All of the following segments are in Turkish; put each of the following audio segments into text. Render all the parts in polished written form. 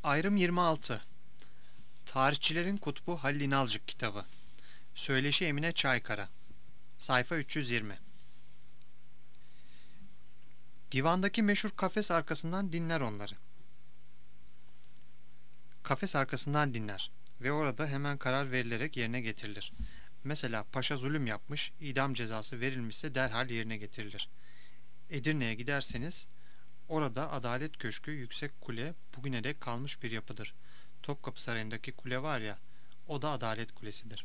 Ayrım 26. Tarihçilerin Kutbu Halil İnalcık kitabı. Söyleşi Emine Çaykara. Sayfa 320. Divandaki meşhur kafes arkasından dinler onları. Kafes arkasından dinler ve orada hemen karar verilerek yerine getirilir. Mesela paşa zulüm yapmış, idam cezası verilmişse derhal yerine getirilir. Edirne'ye giderseniz orada Adalet Köşkü, yüksek kule bugüne dek kalmış bir yapıdır. Topkapı Sarayı'ndaki kule var ya, o da Adalet Kulesi'dir.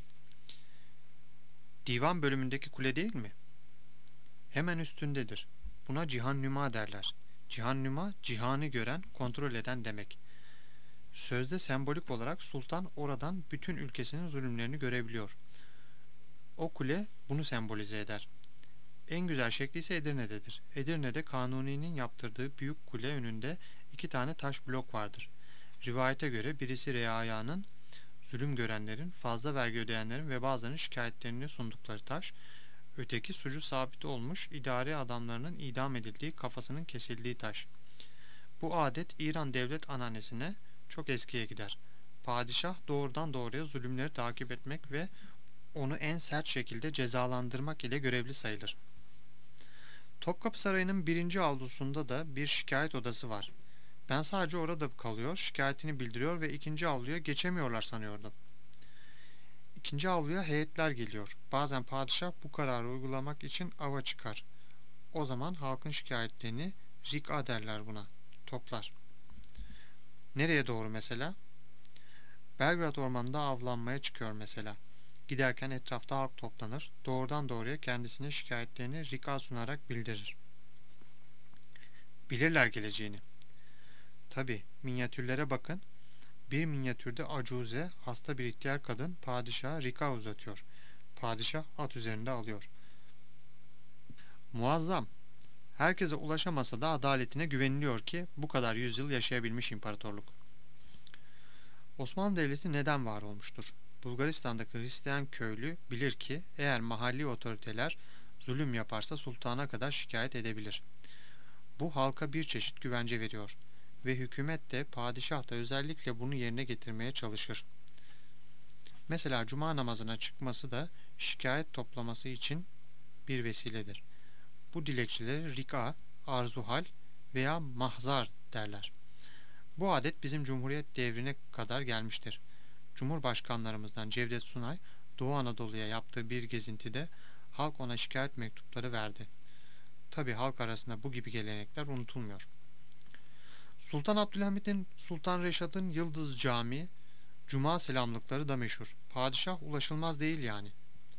Divan bölümündeki kule değil mi? Hemen üstündedir. Buna cihannüma derler. Cihannüma, cihanı gören, kontrol eden demek. Sözde sembolik olarak sultan oradan bütün ülkesinin zulümlerini görebiliyor. O kule bunu sembolize eder. En güzel şekli ise Edirne'dedir. Edirne'de Kanuni'nin yaptırdığı büyük kule önünde 2 tane taş blok vardır. Rivayete göre birisi reayanın, zulüm görenlerin, fazla vergi ödeyenlerin ve bazılarının şikayetlerini sundukları taş, öteki sucu sabit olmuş idare adamlarının idam edildiği, kafasının kesildiği taş. Bu adet İran devlet ananesine çok eskiye gider. Padişah doğrudan doğruya zulümleri takip etmek ve onu en sert şekilde cezalandırmak ile görevli sayılır. Topkapı Sarayı'nın 1. avlusunda da bir şikayet odası var. Ben sadece orada kalıyor, şikayetini bildiriyor ve 2. avluya geçemiyorlar sanıyordum. 2. avluya heyetler geliyor. Bazen padişah bu kararı uygulamak için ava çıkar. O zaman halkın şikayetlerini rika derler buna, toplar. Nereye doğru mesela? Belgrad Ormanı'nda avlanmaya çıkıyor mesela. Giderken etrafta halk toplanır, doğrudan doğruya kendisine şikayetlerini rika sunarak bildirir. Bilirler geleceğini. Tabi, minyatürlere bakın. Bir minyatürde acuze, hasta bir ihtiyar kadın padişaha rika uzatıyor. Padişah at üzerinde alıyor. Muazzam. Herkese ulaşamasa da adaletine güveniliyor ki bu kadar yüzyıl yaşayabilmiş imparatorluk. Osmanlı Devleti neden var olmuştur? Bulgaristan'daki Hristiyan köylü bilir ki eğer mahalli otoriteler zulüm yaparsa sultana kadar şikayet edebilir. Bu halka bir çeşit güvence veriyor ve hükümet de padişah da özellikle bunu yerine getirmeye çalışır. Mesela cuma namazına çıkması da şikayet toplaması için bir vesiledir. Bu dilekçeleri rika, arzuhal veya mahzar derler. Bu adet bizim Cumhuriyet devrine kadar gelmiştir. Cumhurbaşkanlarımızdan Cevdet Sunay, Doğu Anadolu'ya yaptığı bir gezintide halk ona şikayet mektupları verdi. Tabi halk arasında bu gibi gelenekler unutulmuyor. Sultan Abdülhamid'in, Sultan Reşad'ın Yıldız Camii, Cuma selamlıkları da meşhur. Padişah ulaşılmaz değil yani.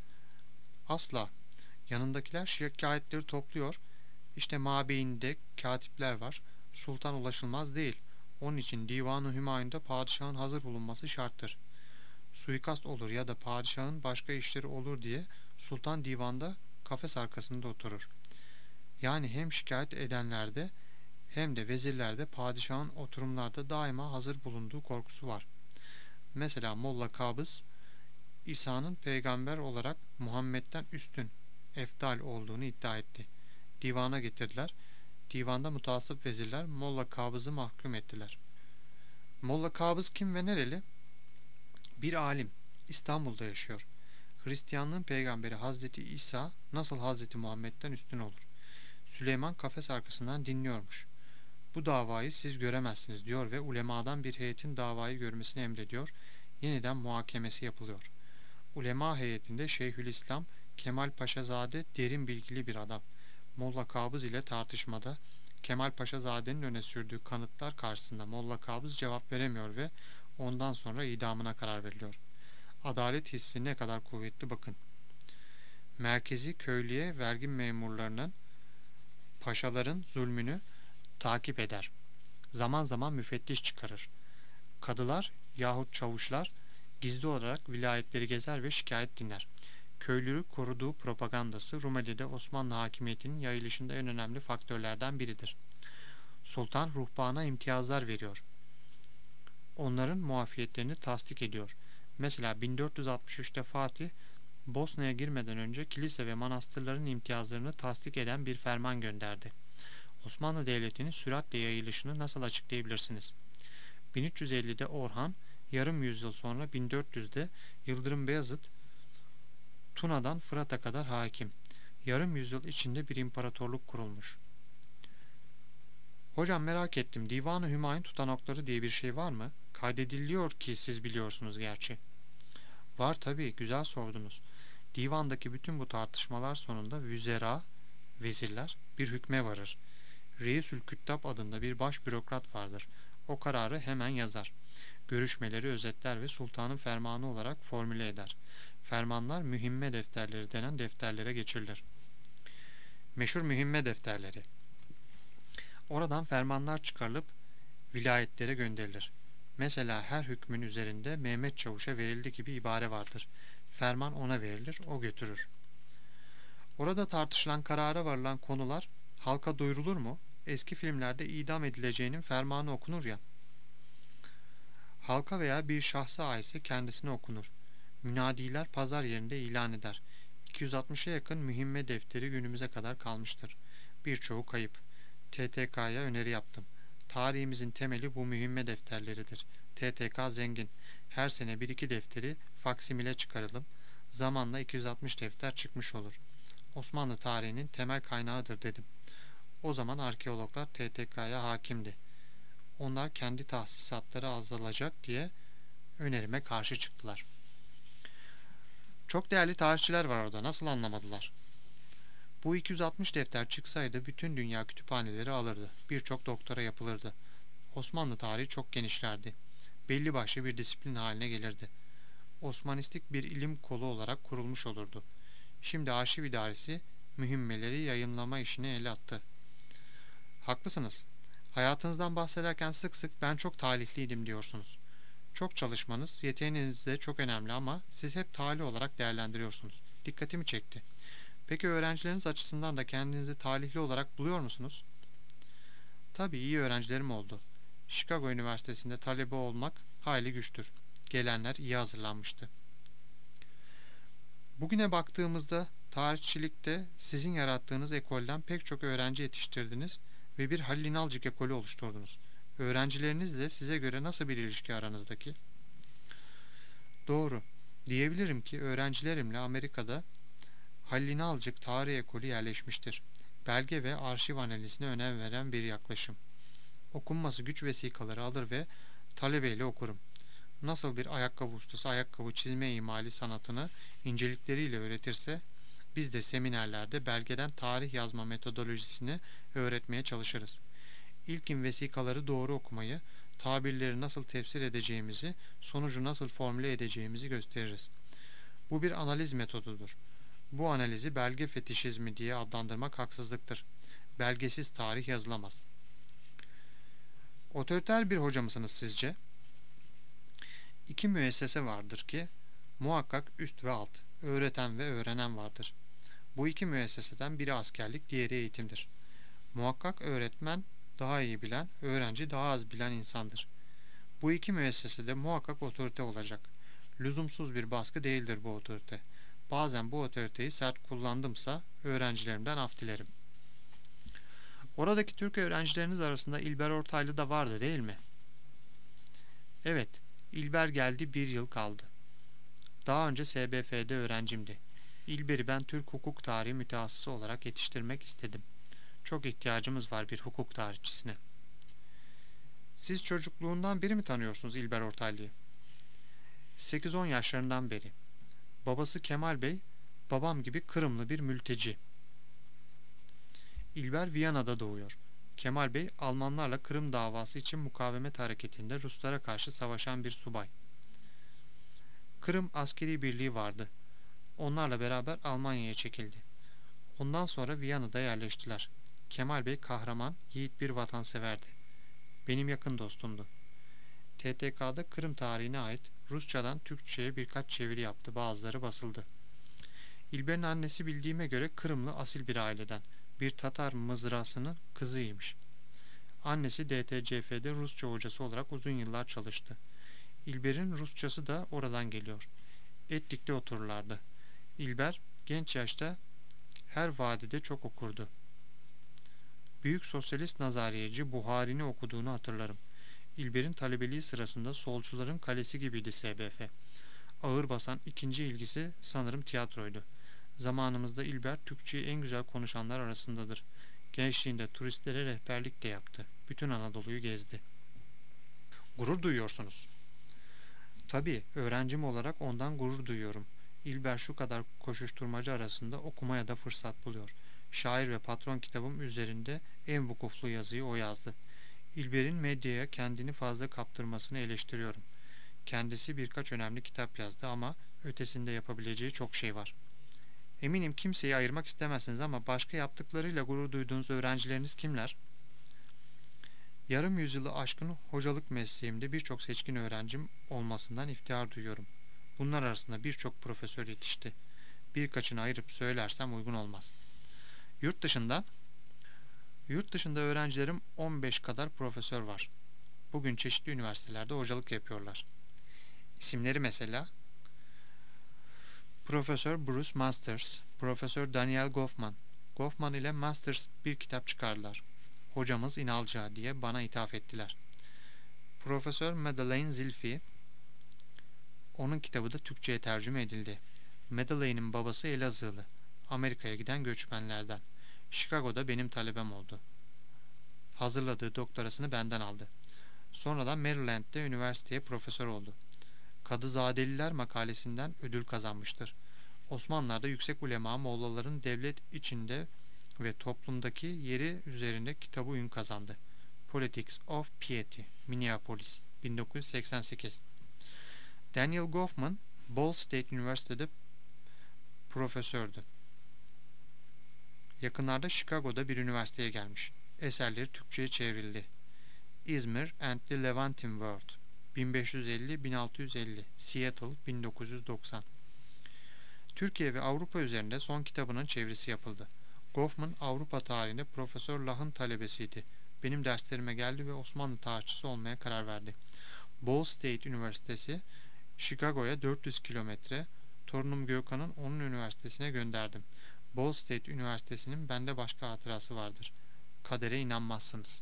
Asla. Yanındakiler şikayetleri topluyor. İşte mabeyinde katipler var. Sultan ulaşılmaz değil. Onun için Divan-ı Hümayun'da padişahın hazır bulunması şarttır. Suikast olur ya da padişahın başka işleri olur diye sultan divanda kafes arkasında oturur. Yani hem şikayet edenlerde hem de vezirlerde padişahın oturumlarda daima hazır bulunduğu korkusu var. Mesela Molla Kabız, İsa'nın peygamber olarak Muhammed'den üstün, efdal olduğunu iddia etti. Divana getirdiler. Divanda mutasip vezirler Molla Kabız'ı mahkum ettiler. Molla Kabız kim ve nereli? Bir alim. İstanbul'da yaşıyor. Hristiyanlığın peygamberi Hazreti İsa nasıl Hazreti Muhammed'den üstün olur? Süleyman kafes arkasından dinliyormuş. Bu davayı siz göremezsiniz diyor ve ulemadan bir heyetin davayı görmesini emrediyor. Yeniden muhakemesi yapılıyor. Ulema heyetinde Şeyhülislam Kemal Paşazade derin bilgili bir adam. Molla Kabız ile tartışmada Kemal Paşazade'nin öne sürdüğü kanıtlar karşısında Molla Kabız cevap veremiyor ve ondan sonra idamına karar veriliyor. Adalet hissi ne kadar kuvvetli bakın. Merkezi köylüye vergi memurlarının, paşaların zulmünü takip eder. Zaman zaman müfettiş çıkarır. Kadılar yahut çavuşlar gizli olarak vilayetleri gezer ve şikayet dinler. Köylüyü koruduğu propagandası Rumeli'de Osmanlı hakimiyetinin yayılışında en önemli faktörlerden biridir. Sultan ruhbana imtiyazlar veriyor. Onların muafiyetlerini tasdik ediyor. Mesela 1463'te Fatih, Bosna'ya girmeden önce kilise ve manastırların imtiyazlarını tasdik eden bir ferman gönderdi. Osmanlı Devleti'nin süratle yayılışını nasıl açıklayabilirsiniz? 1350'de Orhan, yarım yüzyıl sonra 1400'de Yıldırım Beyazıt Tuna'dan Fırat'a kadar hakim. Yarım yüzyıl içinde bir imparatorluk kurulmuş. Hocam merak ettim. Divan-ı Hümayun tutanakları diye bir şey var mı? Kaydediliyor ki siz biliyorsunuz gerçi. Var tabii, güzel sordunuz. Divandaki bütün bu tartışmalar sonunda vüzera, vezirler bir hükme varır. Reisül Küttab adında bir baş bürokrat vardır. O kararı hemen yazar. Görüşmeleri özetler ve sultanın fermanı olarak formüle eder. Fermanlar mühimme defterleri denen defterlere geçirilir. Meşhur mühimme defterleri. Oradan fermanlar çıkarılıp vilayetlere gönderilir. Mesela her hükmün üzerinde Mehmet Çavuş'a verildi gibi ibare vardır. Ferman ona verilir, o götürür. Orada tartışılan, karara varılan konular halka duyurulur mu? Eski filmlerde idam edileceğinin fermanı okunur ya. Halka veya bir şahsa aitse kendisine okunur. Münadiler pazar yerinde ilan eder. 260'a yakın mühimme defteri günümüze kadar kalmıştır. Birçoğu kayıp. TTK'ya öneri yaptım. Tarihimizin temeli bu mühimme defterleridir. TTK zengin. Her sene bir iki defteri faksimile çıkaralım. Zamanla 260 defter çıkmış olur. Osmanlı tarihinin temel kaynağıdır dedim. O zaman arkeologlar TTK'ya hakimdi. Onlar kendi tahsisatları azalacak diye önerime karşı çıktılar. Çok değerli tarihçiler var orada. Nasıl anlamadılar? Bu 260 defter çıksaydı bütün dünya kütüphaneleri alırdı. Birçok doktora yapılırdı. Osmanlı tarihi çok genişlerdi. Belli başlı bir disiplin haline gelirdi. Osmanistik bir ilim kolu olarak kurulmuş olurdu. Şimdi arşiv idaresi mühimmeleri yayınlama işini ele attı. Haklısınız. Hayatınızdan bahsederken sık sık ben çok talihliydim diyorsunuz. Çok çalışmanız, yeteneğiniz de çok önemli ama siz hep talih olarak değerlendiriyorsunuz. Dikkatimi çekti. Peki öğrencileriniz açısından da kendinizi talihli olarak buluyor musunuz? Tabii iyi öğrencilerim oldu. Chicago Üniversitesi'nde talebe olmak hayli güçtür. Gelenler iyi hazırlanmıştı. Bugüne baktığımızda tarihçilikte sizin yarattığınız ekolden pek çok öğrenci yetiştirdiniz ve bir Halil İnalcık ekolü oluşturdunuz. Öğrencilerinizle size göre nasıl bir ilişki aranızdaki? Doğru. Diyebilirim ki öğrencilerimle Amerika'da Halil İnalcık tarih ekolü yerleşmiştir. Belge ve arşiv analizine önem veren bir yaklaşım. Okunması güç vesikaları alır ve talebeyle okurum. Nasıl bir ayakkabı ustası ayakkabı çizme imali sanatını incelikleriyle öğretirse, biz de seminerlerde belgeden tarih yazma metodolojisini öğretmeye çalışırız. İlkin vesikaları doğru okumayı, tabirleri nasıl tefsir edeceğimizi, sonucu nasıl formüle edeceğimizi gösteririz. Bu bir analiz metodudur. Bu analizi belge fetişizmi diye adlandırmak haksızlıktır. Belgesiz tarih yazılamaz. Otoriter bir hoca mısınız sizce? İki müessese vardır ki, muhakkak üst ve alt, öğreten ve öğrenen vardır. Bu iki müesseseden biri askerlik, diğeri eğitimdir. Muhakkak öğretmen daha iyi bilen, öğrenci daha az bilen insandır. Bu iki müessesede muhakkak otorite olacak. Lüzumsuz bir baskı değildir bu otorite. Bazen bu otoriteyi sert kullandımsa öğrencilerimden af dilerim. Oradaki Türk öğrencileriniz arasında İlber Ortaylı da vardı değil mi? Evet, İlber geldi bir yıl kaldı. Daha önce SBF'de öğrencimdi. İlber'i ben Türk hukuk tarihi mütehassısı olarak yetiştirmek istedim. Çok ihtiyacımız var bir hukuk tarihçisine. Siz çocukluğundan beri mi tanıyorsunuz İlber Ortaylı'yı? 8-10 yaşlarından beri. Babası Kemal Bey, babam gibi Kırımlı bir mülteci. İlber Viyana'da doğuyor. Kemal Bey, Almanlarla Kırım davası için mukavemet hareketinde Ruslara karşı savaşan bir subay. Kırım askeri birliği vardı. Onlarla beraber Almanya'ya çekildi. Ondan sonra Viyana'da yerleştiler. Kemal Bey kahraman, yiğit bir vatanseverdi. Benim yakın dostumdu. TTK'da Kırım tarihine ait Rusçadan Türkçe'ye birkaç çeviri yaptı. Bazıları basıldı. İlber'in annesi bildiğime göre Kırımlı asil bir aileden, bir Tatar mızrasının kızıymış. Annesi DTCF'de Rusça hocası olarak uzun yıllar çalıştı. İlber'in Rusçası da oradan geliyor. Etlik'te otururlardı. İlber genç yaşta her vadide çok okurdu. Büyük sosyalist nazariyeci Buhari'ni okuduğunu hatırlarım. İlber'in talebeliği sırasında solcuların kalesi gibiydi SBF. Ağır basan ikinci ilgisi sanırım tiyatroydu. Zamanımızda İlber Türkçeyi en güzel konuşanlar arasındadır. Gençliğinde turistlere rehberlik de yaptı. Bütün Anadolu'yu gezdi. Gurur duyuyorsunuz. Tabii, öğrencim olarak ondan gurur duyuyorum. İlber şu kadar koşuşturmacı arasında okumaya da fırsat buluyor. Şair ve patron kitabım üzerinde en vukuflu yazıyı o yazdı. İlber'in medyaya kendini fazla kaptırmasını eleştiriyorum. Kendisi birkaç önemli kitap yazdı ama ötesinde yapabileceği çok şey var. Eminim kimseyi ayırmak istemezsiniz ama başka yaptıklarıyla gurur duyduğunuz öğrencileriniz kimler? Yarım yüzyılı aşkın hocalık mesleğimde birçok seçkin öğrencim olmasından iftihar duyuyorum. Bunlar arasında birçok profesör yetişti. Birkaçını ayırıp söylersem uygun olmaz. Yurt dışında, yurt dışında öğrencilerim 15 kadar profesör var. Bugün çeşitli üniversitelerde hocalık yapıyorlar. İsimleri mesela Profesör Bruce Masters, Profesör Daniel Goffman. Goffman ile Masters bir kitap çıkardılar. Hocamız İnalca diye bana ithaf ettiler. Profesör Madeleine Zilfi, onun kitabı da Türkçe'ye tercüme edildi. Madeleine'in babası Elazığlı, Amerika'ya giden göçmenlerden. Chicago'da benim talebem oldu. Hazırladığı doktorasını benden aldı. Sonradan Maryland'de üniversiteye profesör oldu. Kadızadeliler makalesinden ödül kazanmıştır. Osmanlılar'da yüksek ulema mollaların devlet içinde ve toplumdaki yeri üzerinde kitabı ün kazandı. Politics of Piety, Minneapolis, 1988. Daniel Goffman, Ball State Üniversitede profesördü. Yakınlarda Chicago'da bir üniversiteye gelmiş. Eserleri Türkçe'ye çevrildi. İzmir and the Levantin World, 1550-1650, Seattle, 1990. Türkiye ve Avrupa üzerinde son kitabının çevirisi yapıldı. Goffman, Avrupa tarihinde Profesör Lah'ın talebesiydi. Benim derslerime geldi ve Osmanlı tarihçisi olmaya karar verdi. Ball State Üniversitesi, Chicago'ya 400 kilometre, torunum Gökhan'ın onun üniversitesine gönderdim. Ball State Üniversitesi'nin bende başka hatırası vardır. Kadere inanmazsınız.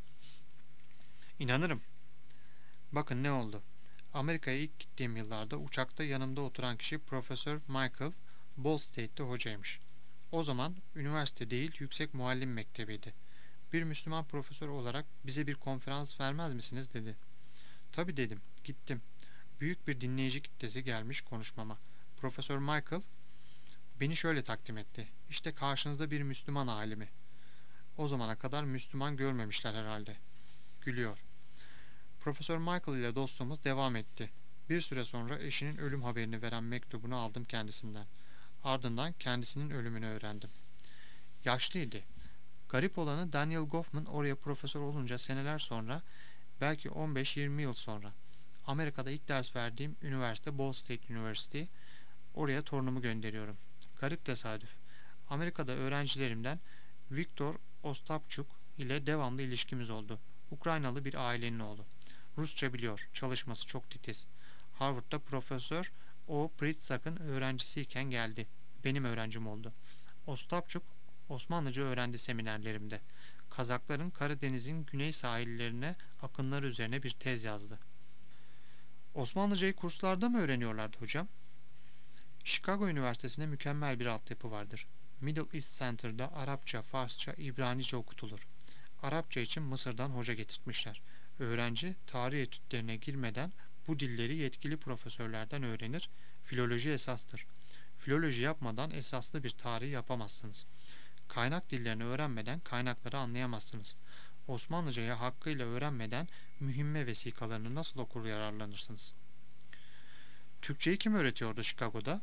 İnanırım. Bakın ne oldu. Amerika'ya ilk gittiğim yıllarda uçakta yanımda oturan kişi Profesör Michael, Ball State'te hocaymış. O zaman üniversite değil yüksek muallim mektebiydi. Bir Müslüman profesör olarak bize bir konferans vermez misiniz dedi. Tabii dedim. Gittim. Büyük bir dinleyici kitlesi gelmiş konuşmama. Profesör Michael beni şöyle takdim etti. İşte karşınızda bir Müslüman alimi. O zamana kadar Müslüman görmemişler herhalde. Gülüyor. Profesör Michael ile dostluğumuz devam etti. Bir süre sonra eşinin ölüm haberini veren mektubunu aldım kendisinden. Ardından kendisinin ölümünü öğrendim. Yaşlıydı. Garip olanı Daniel Goffman oraya profesör olunca seneler sonra, belki 15-20 yıl sonra, Amerika'da ilk ders verdiğim üniversite Ball State University, oraya torunumu gönderiyorum. Garip tesadüf. Amerika'da öğrencilerimden Viktor Ostapçuk ile devamlı ilişkimiz oldu. Ukraynalı bir ailenin oğlu. Rusça biliyor, çalışması çok titiz. Harvard'da Profesör O. Pritzak'ın öğrencisiyken geldi. Benim öğrencim oldu. Ostapçuk, Osmanlıca öğrendi seminerlerimde. Kazakların Karadeniz'in güney sahillerine akınlar üzerine bir tez yazdı. Osmanlıcayı kurslarda mı öğreniyorlardı hocam? Chicago Üniversitesi'nde mükemmel bir altyapı vardır. Middle East Center'da Arapça, Farsça, İbranice okutulur. Arapça için Mısır'dan hoca getirtmişler. Öğrenci tarih etütlerine girmeden bu dilleri yetkili profesörlerden öğrenir. Filoloji esastır. Filoloji yapmadan esaslı bir tarih yapamazsınız. Kaynak dillerini öğrenmeden kaynakları anlayamazsınız. Osmanlıcayı hakkıyla öğrenmeden mühimme vesikalarını nasıl okur yararlanırsınız? Türkçeyi kim öğretiyordu Chicago'da?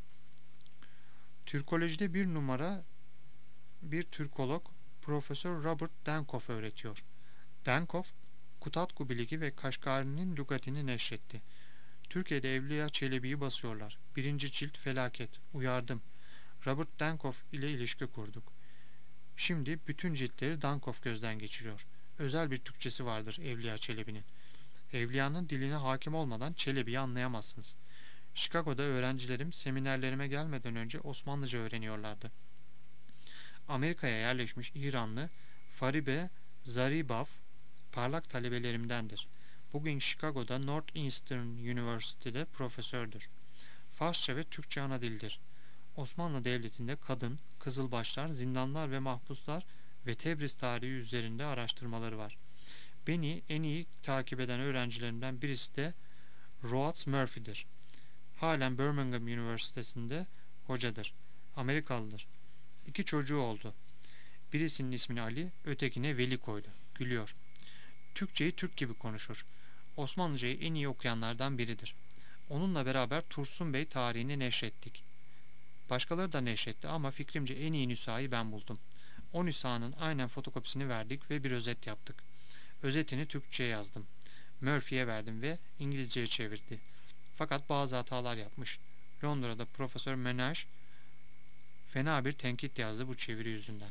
Türkolojide bir numara bir Türkolog Profesör Robert Dankoff öğretiyor. Dankoff, Kutatku Biligi ve Kaşgari'nin lügatini neşretti. Türkiye'de Evliya Çelebi'yi basıyorlar. Birinci cilt felaket. Uyardım. Robert Dankoff ile ilişki kurduk. Şimdi bütün ciltleri Dankoff gözden geçiriyor. Özel bir Türkçesi vardır Evliya Çelebi'nin. Evliyanın diline hakim olmadan Çelebi'yi anlayamazsınız. Chicago'da öğrencilerim seminerlerime gelmeden önce Osmanlıca öğreniyorlardı. Amerika'ya yerleşmiş İranlı Faribe Zaribaf parlak talebelerimdendir. Bugün Chicago'da Northeastern University'de profesördür. Farsça ve Türkçe ana dildir. Osmanlı Devleti'nde kadın, kızılbaşlar, zindanlar ve mahpuslar ve Tebriz tarihi üzerinde araştırmaları var. Beni en iyi takip eden öğrencilerimden birisi de Rhodes Murphy'dir. Halen Birmingham Üniversitesi'nde hocadır. Amerikalıdır. 2 çocuğu oldu. Birisinin ismini Ali, ötekine Veli koydu. Gülüyor. Türkçeyi Türk gibi konuşur. Osmanlıcayı en iyi okuyanlardan biridir. Onunla beraber Tursun Bey tarihini neşrettik. Başkaları da neşretti ama fikrimce en iyi nüshayı ben buldum. O nüshanın aynen fotokopisini verdik ve bir özet yaptık. Özetini Türkçe'ye yazdım. Murphy'ye verdim ve İngilizce'ye çevirdi. Fakat bazı hatalar yapmış. Londra'da Profesör Menage fena bir tenkit yazdı bu çeviri yüzünden.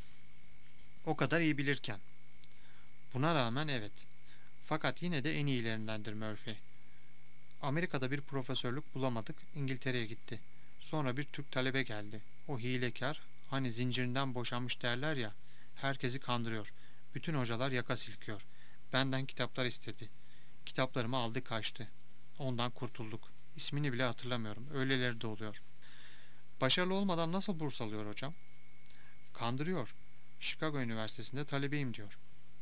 O kadar iyi bilirken. Buna rağmen evet. Fakat yine de en iyilerindendir Murphy. Amerika'da bir profesörlük bulamadık, İngiltere'ye gitti. Sonra bir Türk talebe geldi. O hilekar, hani zincirinden boşanmış derler ya, herkesi kandırıyor. Bütün hocalar yaka silkiyor. Benden kitaplar istedi. Kitaplarımı aldı kaçtı. Ondan kurtulduk. İsmini bile hatırlamıyorum. Öyleleri de oluyor. Başarılı olmadan nasıl burs alıyor hocam? Kandırıyor. Chicago Üniversitesi'nde talebeyim diyor.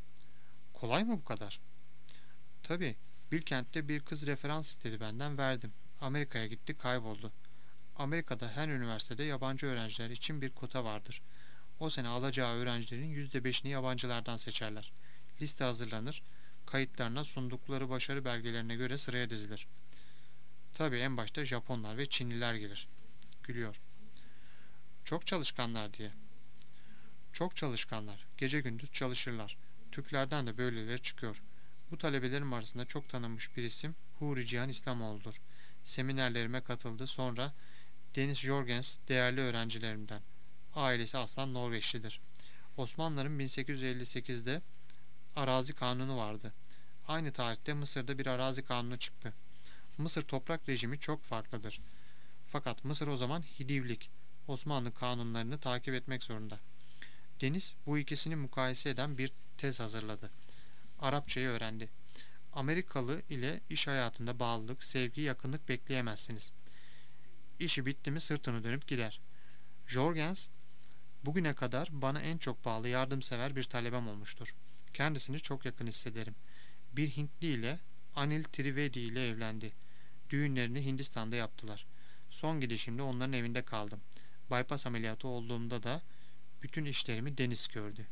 Kolay mı bu kadar? Tabii. Bilkent'te bir kız referans istedi benden verdim. Amerika'ya gitti kayboldu. Amerika'da her üniversitede yabancı öğrenciler için bir kota vardır. O sene alacağı öğrencilerin %5'ini yabancılardan seçerler. Liste hazırlanır, kayıtlarına sundukları başarı belgelerine göre sıraya dizilir. Tabii en başta Japonlar ve Çinliler gelir. Gülüyor. Çok çalışkanlar diye. Çok çalışkanlar. Gece gündüz çalışırlar. Türklerden de böyleleri çıkıyor. Bu talebelerim arasında çok tanınmış bir isim Huri Cihan İslamoğlu'dur. Seminerlerime katıldı. Sonra Deniz Jorgens değerli öğrencilerimden. Ailesi aslan Norveçlidir. Osmanlıların 1858'de arazi kanunu vardı. Aynı tarihte Mısır'da bir arazi kanunu çıktı. Mısır toprak rejimi çok farklıdır. Fakat Mısır o zaman Hidivlik, Osmanlı kanunlarını takip etmek zorunda. Deniz bu ikisini mukayese eden bir tez hazırladı. Arapçayı öğrendi. Amerikalı ile iş hayatında bağlılık, sevgi, yakınlık bekleyemezsiniz. İşi bitti mi sırtını dönüp gider. Jorgens, bugüne kadar bana en çok bağlı yardımsever bir talebem olmuştur. Kendisini çok yakın hissederim. Bir Hintli ile Anil Trivedi ile evlendi. Düğünlerini Hindistan'da yaptılar. Son gidişimde onların evinde kaldım. Bypass ameliyatı olduğumda da bütün işlerimi Deniz gördü.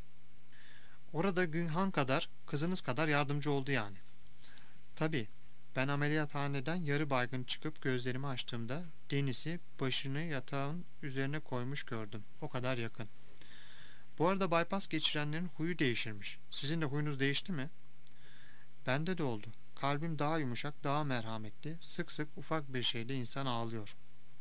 Orada Günhan kadar, kızınız kadar yardımcı oldu yani. Tabii, ben ameliyathaneden yarı baygın çıkıp gözlerimi açtığımda Deniz'i başını yatağın üzerine koymuş gördüm. O kadar yakın. Bu arada bypass geçirenlerin huyu değişirmiş. Sizin de huyunuz değişti mi? Bende de oldu. Kalbim daha yumuşak, daha merhametli. Sık sık ufak bir şeyde insan ağlıyor.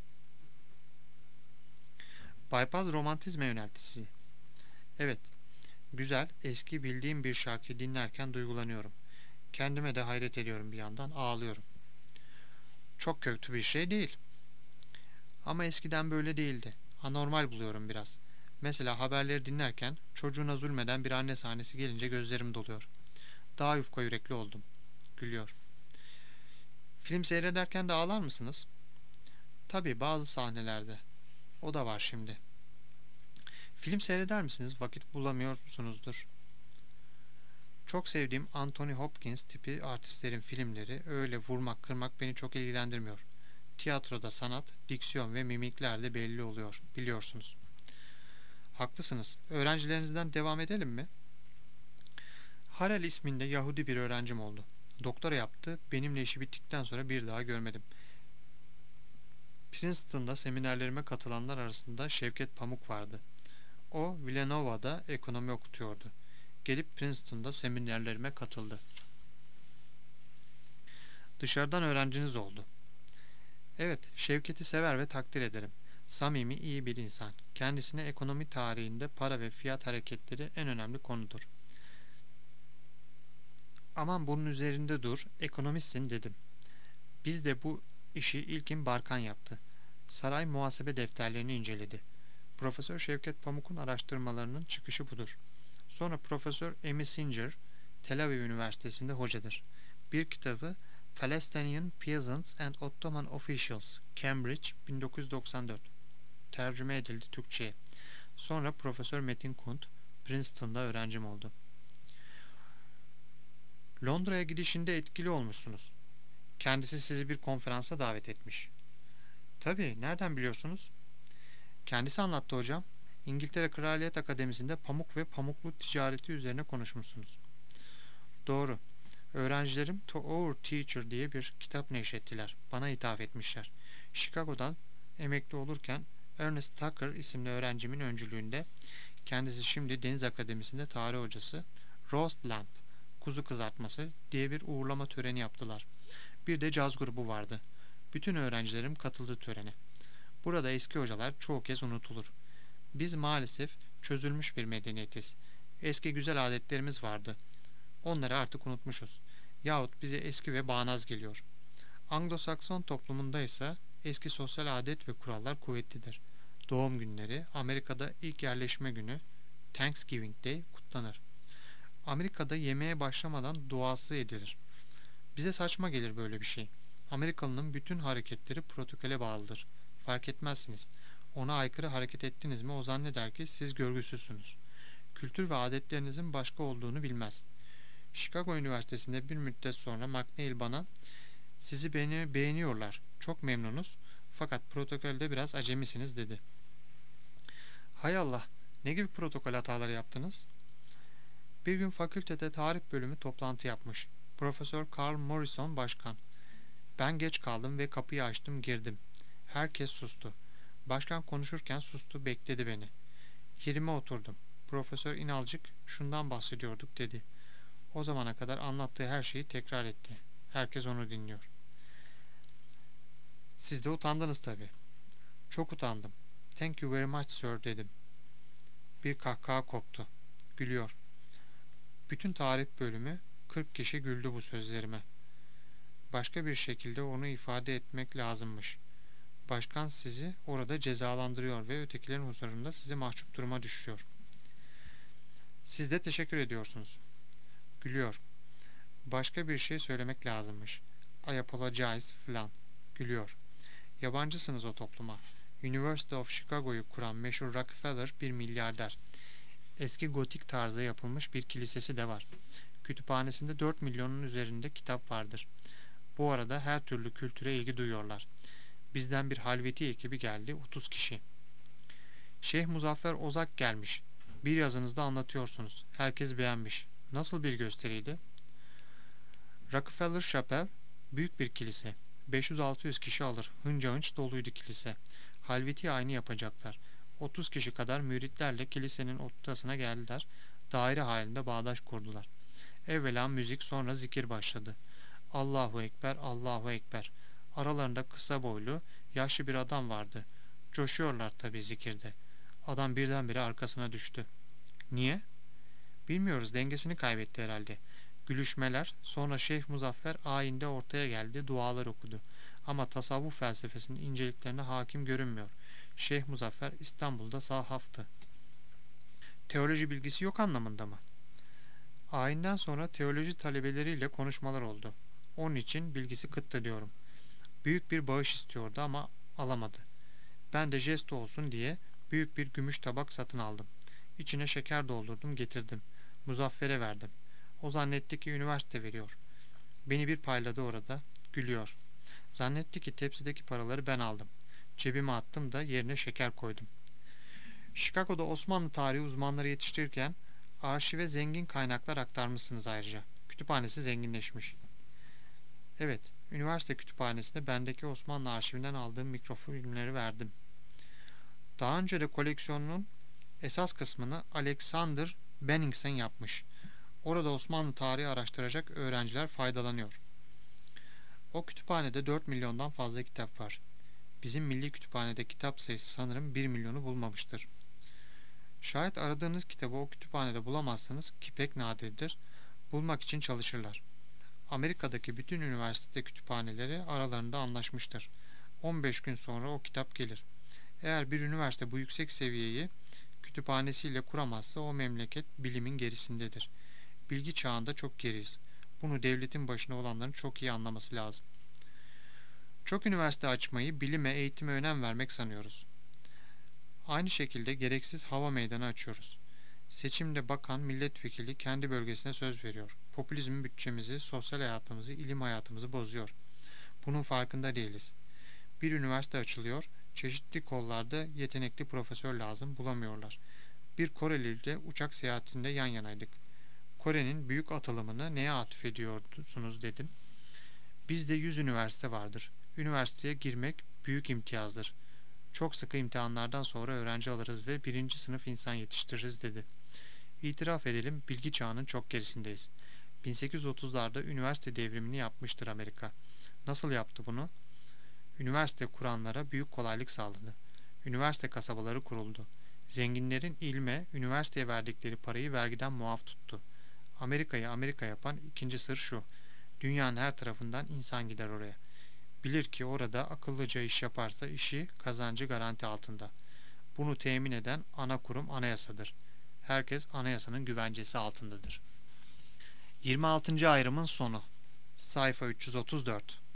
Bypass romantizme yöneltti sizi. Evet, güzel, eski bildiğim bir şarkıyı dinlerken duygulanıyorum. Kendime de hayret ediyorum bir yandan, ağlıyorum. Çok kötü bir şey değil. Ama eskiden böyle değildi. Anormal buluyorum biraz. Mesela haberleri dinlerken çocuğuna zulmeden bir anne sahnesi gelince gözlerim doluyor. Daha yufka yürekli oldum. Gülüyor. Film seyrederken de ağlar mısınız? Tabii bazı sahnelerde. O da var şimdi. Film seyreder misiniz? Vakit bulamıyorsunuzdur. Çok sevdiğim Anthony Hopkins tipi artistlerin filmleri öyle vurmak kırmak beni çok ilgilendirmiyor. Tiyatroda sanat, diksiyon ve mimikler de belli oluyor, biliyorsunuz. Haklısınız. Öğrencilerinizden devam edelim mi? Harel isminde Yahudi bir öğrencim oldu. Doktora yaptı, benimle işi bittikten sonra bir daha görmedim. Princeton'da seminerlerime katılanlar arasında Şevket Pamuk vardı. O, Villanova'da ekonomi okutuyordu. Gelip Princeton'da seminerlerime katıldı. Dışarıdan öğrenciniz oldu. Evet, Şevket'i sever ve takdir ederim. Samimi, iyi bir insan. Kendisine ekonomi tarihinde para ve fiyat hareketleri en önemli konudur. Aman bunun üzerinde dur, ekonomistsin dedim. Biz de bu işi ilkin Barkan yaptı. Saray muhasebe defterlerini inceledi. Profesör Şevket Pamuk'un araştırmalarının çıkışı budur. Sonra Profesör Amy Singer, Tel Aviv Üniversitesi'nde hocadır. Bir kitabı Palestinian Peasants and Ottoman Officials, Cambridge 1994. Tercüme edildi Türkçe'ye. Sonra Profesör Metin Kunt, Princeton'da öğrencim oldu. Londra'ya gidişinde etkili olmuşsunuz. Kendisi sizi bir konferansa davet etmiş. Tabii, nereden biliyorsunuz? Kendisi anlattı hocam. İngiltere Kraliyet Akademisi'nde pamuk ve pamuklu ticareti üzerine konuşmuşsunuz. Doğru. Öğrencilerim To Our Teacher diye bir kitap neşrettiler. Bana ithaf etmişler. Chicago'dan emekli olurken Ernest Tucker isimli öğrencimin öncülüğünde, kendisi şimdi Deniz Akademisi'nde tarih hocası, Roast Lamb, kuzu kızartması diye bir uğurlama töreni yaptılar. Bir de caz grubu vardı. Bütün öğrencilerim katıldı törene. Burada eski hocalar çoğu kez unutulur. Biz maalesef çözülmüş bir medeniyetiz. Eski güzel adetlerimiz vardı. Onları artık unutmuşuz. Yahut bize eski ve bağnaz geliyor. Anglo-Sakson toplumunda ise eski sosyal adet ve kurallar kuvvetlidir. Doğum günleri, Amerika'da ilk yerleşme günü, Thanksgiving Day kutlanır. Amerika'da yemeğe başlamadan duası edilir. Bize saçma gelir böyle bir şey. Amerikalının bütün hareketleri protokole bağlıdır. Fark etmezsiniz. Ona aykırı hareket ettiniz mi o zanneder ki siz görgüsüzsünüz. Kültür ve adetlerinizin başka olduğunu bilmez. Chicago Üniversitesi'nde bir müddet sonra McNeil bana "Sizi beğeniyorlar, çok memnunuz fakat protokolde biraz acemisiniz" dedi. Hay Allah, ne gibi protokol hataları yaptınız? Bir gün fakültede tarih bölümü toplantı yapmış. Profesör Carl Morrison başkan. Ben geç kaldım ve kapıyı açtım, girdim. Herkes sustu. Başkan konuşurken sustu, bekledi beni. Yerime oturdum. Profesör İnalcık şundan bahsediyorduk dedi. O zamana kadar anlattığı her şeyi tekrar etti. Herkes onu dinliyor. Siz de utandınız tabii. Çok utandım. Thank you very much sir dedim. Bir kahkaha koptu. Gülüyor. Bütün tarih bölümü 40 kişi güldü bu sözlerime. Başka bir şekilde onu ifade etmek lazımmış. Başkan sizi orada cezalandırıyor ve ötekilerin huzurunda sizi mahcup duruma düşürüyor. Siz de teşekkür ediyorsunuz. Gülüyor. Başka bir şey söylemek lazımmış. I apologize filan. Gülüyor. Yabancısınız o topluma. University of Chicago'yu kuran meşhur Rockefeller bir milyarder. Eski gotik tarzda yapılmış bir kilisesi de var. Kütüphanesinde 4 milyonun üzerinde kitap vardır. Bu arada her türlü kültüre ilgi duyuyorlar. Bizden bir halveti ekibi geldi, 30 kişi. Şeyh Muzaffer Ozak gelmiş. Bir yazınızda anlatıyorsunuz. Herkes beğenmiş. Nasıl bir gösteriydi? Rockefeller Chapel büyük bir kilise. 500-600 kişi alır. Hınca hınç doluydu kilise. Halveti aynı yapacaklar. 30 kişi kadar müritlerle kilisenin ortasına geldiler. Daire halinde bağdaş kurdular. Evvela müzik, sonra zikir başladı. Allahu Ekber, Allahu Ekber. Aralarında kısa boylu, yaşlı bir adam vardı. Coşuyorlar tabii zikirde. Adam birdenbire arkasına düştü. Niye? Bilmiyoruz, dengesini kaybetti herhalde. Gülüşmeler, sonra Şeyh Muzaffer ayinde ortaya geldi, dualar okudu. Ama tasavvuf felsefesinin inceliklerine hakim görünmüyor. Şeyh Muzaffer İstanbul'da sahaftı. Teoloji bilgisi yok anlamında mı? Ayinden sonra teoloji talebeleriyle konuşmalar oldu. Onun için bilgisi kıttı diyorum. Büyük bir bağış istiyordu ama alamadı. Ben de jest olsun diye büyük bir gümüş tabak satın aldım. İçine şeker doldurdum, getirdim. Muzaffer'e verdim. O zannetti ki üniversite veriyor. Beni bir payladı orada, gülüyor. Zannetti ki tepsideki paraları ben aldım. Cebime attım da yerine şeker koydum. Chicago'da Osmanlı tarihi uzmanları yetiştirirken arşive zengin kaynaklar aktarmışsınız ayrıca. Kütüphanesi zenginleşmiş. Evet, üniversite kütüphanesinde bendeki Osmanlı arşivinden aldığım mikrofilmleri verdim. Daha önce de koleksiyonunun esas kısmını Alexander Benningsen yapmış. Orada Osmanlı tarihi araştıracak öğrenciler faydalanıyor. O kütüphanede 4 milyondan fazla kitap var. Bizim milli kütüphanede kitap sayısı sanırım 1 milyonu bulmamıştır. Şayet aradığınız kitabı o kütüphanede bulamazsanız ki pek nadirdir, bulmak için çalışırlar. Amerika'daki bütün üniversite kütüphaneleri aralarında anlaşmıştır. 15 gün sonra o kitap gelir. Eğer bir üniversite bu yüksek seviyeyi kütüphanesiyle kuramazsa o memleket bilimin gerisindedir. Bilgi çağında çok geriyiz. Bunu devletin başında olanların çok iyi anlaması lazım. Çok üniversite açmayı bilime, eğitime önem vermek sanıyoruz. Aynı şekilde gereksiz hava meydanı açıyoruz. Seçimde bakan, milletvekili kendi bölgesine söz veriyor. Popülizm bütçemizi, sosyal hayatımızı, ilim hayatımızı bozuyor. Bunun farkında değiliz. Bir üniversite açılıyor, çeşitli kollarda yetenekli profesör lazım, bulamıyorlar. Bir Koreli ile uçak seyahatinde yan yanaydık. Kore'nin büyük atılımını neye atfediyorsunuz dedim. Bizde 100 üniversite vardır. Üniversiteye girmek büyük imtiyazdır. Çok sıkı imtihanlardan sonra öğrenci alırız ve birinci sınıf insan yetiştiririz dedi. İtiraf edelim, bilgi çağının çok gerisindeyiz. 1830'larda üniversite devrimini yapmıştır Amerika. Nasıl yaptı bunu? Üniversite kuranlara büyük kolaylık sağladı. Üniversite kasabaları kuruldu. Zenginlerin ilme, üniversiteye verdikleri parayı vergiden muaf tuttu. Amerika'yı Amerika yapan ikinci sır şu: dünyanın her tarafından insan gider oraya. Bilir ki orada akıllıca iş yaparsa işi, kazancı garanti altında. Bunu temin eden ana kurum anayasadır. Herkes anayasanın güvencesi altındadır. 26. ayrımın sonu. Sayfa 334.